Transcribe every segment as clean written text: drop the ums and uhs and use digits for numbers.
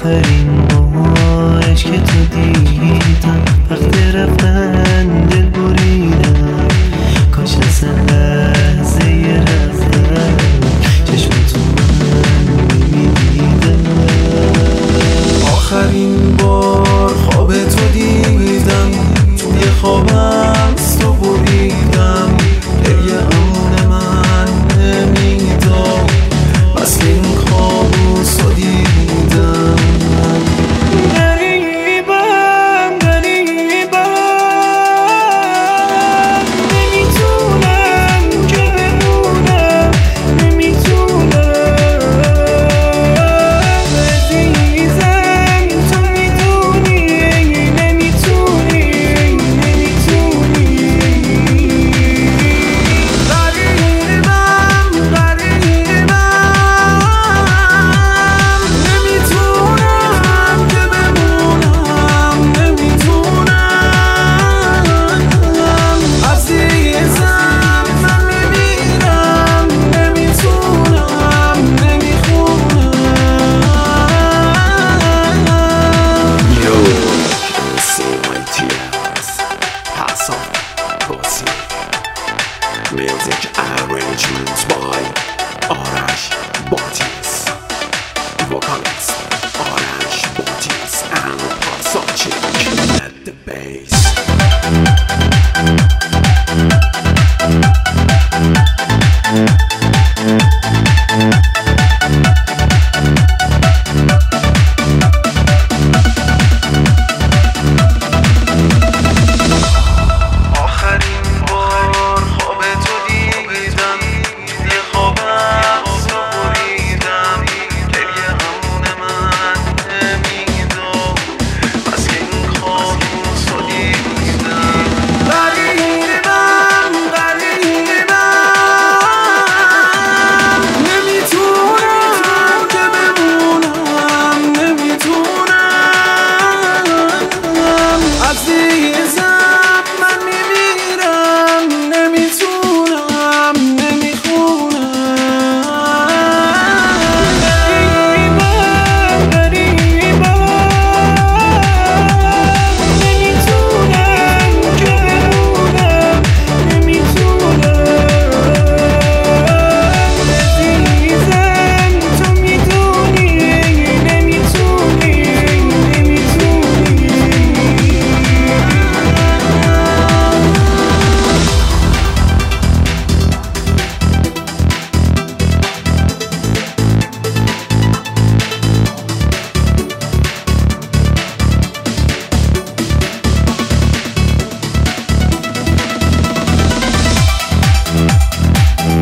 آخرین بارش که تو دیدم وقت رفتن دل بریدم، کاش اصلا لحظه رفتن چشمتو من نمیدیدم. آخرین بار خواب تو دیدم، توی خوابم از تو بریدم، گریه امون من نمیداد، بس این کابوس رو دیدم. غریبم نمیتونم که بمونم، نمیتونم عزیزم، تو میدونی نمیتونی. Music arrangements by Arash Bodies, vocalist Arash Bodies and Pasachik at the bass.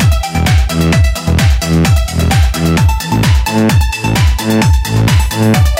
Yeah.